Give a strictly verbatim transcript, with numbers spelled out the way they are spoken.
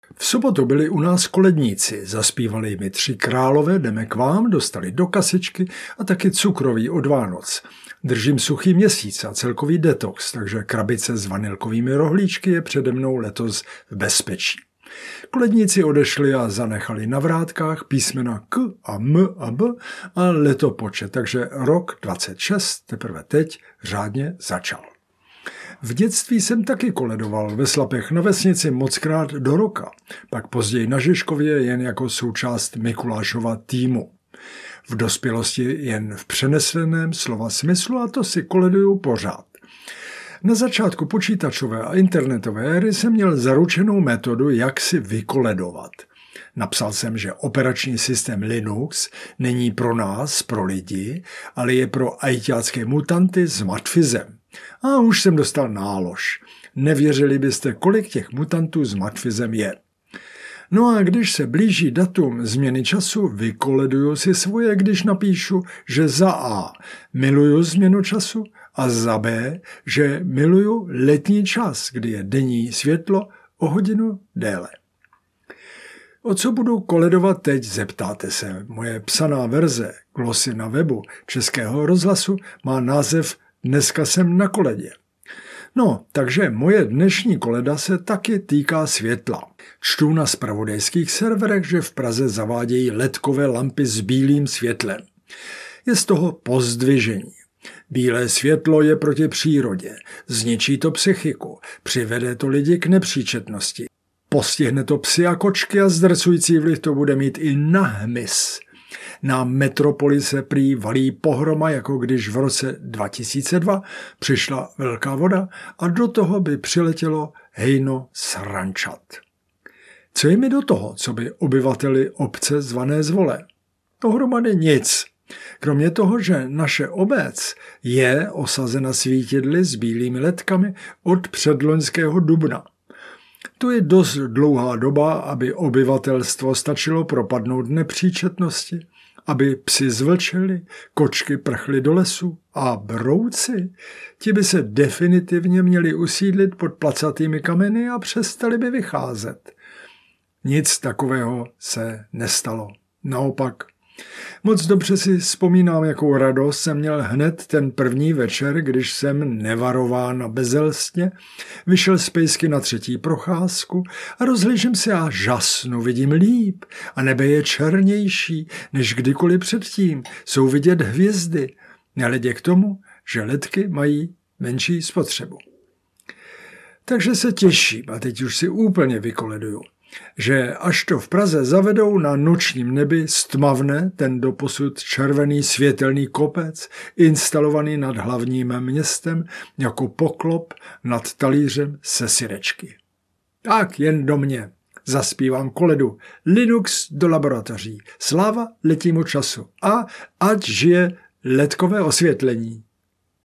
V sobotu byli u nás koledníci, zaspívali mi Tři králové, jdeme k vám, dostali do kasičky a taky cukroví od Vánoc. Držím suchý měsíc a celkový detox, takže krabice s vanilkovými rohlíčky je přede mnou letos v bezpečí. Koledníci odešli a zanechali na vrátkách písmena K a M a B a letopočet, takže rok dvacet šest teprve teď řádně začal. V dětství jsem taky koledoval ve Slapech na vesnici mockrát do roka, pak později na Žižkově jen jako součást Mikulášova týmu. V dospělosti jen v přeneseném slova smyslu a to si koleduju pořád. Na začátku počítačové a internetové éry jsem měl zaručenou metodu, jak si vykoledovat. Napsal jsem, že operační systém Linux není pro nás, pro lidi, ale je pro ajťácké mutanty s matfizem. A už jsem dostal nálož. Nevěřili byste, kolik těch mutantů s matfizem je. No a když se blíží datum změny času, vykoleduju si svoje, když napíšu, že za A miluju změnu času a za B, že miluju letní čas, kdy je denní světlo o hodinu déle. O co budu koledovat teď, zeptáte se. Moje psaná verze, glosy na webu Českého rozhlasu, má název Dneska jsem na koledě. No, takže moje dnešní koleda se taky týká světla. Čtu na zpravodajských serverech, že v Praze zavádějí ledkové lampy s bílým světlem. Je z toho pozdvižení. Bílé světlo je proti přírodě, zničí to psychiku, přivede to lidi k nepříčetnosti. Postihne to psy a kočky a zdrcující vliv to bude mít i na hmyz. Na metropoli se prý valí pohroma, jako když v roce dva tisíce dva přišla velká voda a do toho by přiletělo hejno srančat. Co je mi do toho, co by obyvateli obce zvané Zvole? Dohromady nic. Kromě toho, že naše obec je osazena svítidly s bílými ledkami od předloňského dubna. To je dost dlouhá doba, aby obyvatelstvo stačilo propadnout nepříčetnosti, aby psi zvlčeli, kočky prchly do lesu a brouci, ti by se definitivně měli usídlit pod placatými kameny a přestali by vycházet. Nic takového se nestalo. Naopak. Moc dobře si vzpomínám, jakou radost jsem měl hned ten první večer, když jsem nevarován a bezelstně vyšel z pejsky na třetí procházku a rozhlížím se a žasnu, vidím líp a nebe je černější než kdykoliv předtím, jsou vidět hvězdy, nehledě k tomu, že ledky mají menší spotřebu. Takže se těším a teď už si úplně vykoleduju, že až to v Praze zavedou, na nočním nebi stmavne ten doposud červený světelný kopec, instalovaný nad hlavním městem jako poklop nad talířem se syrečky. Tak jen do mě. Zaspívám koledu. Linux do laboratoří. Sláva letnímu času. A ať žije ledkové osvětlení.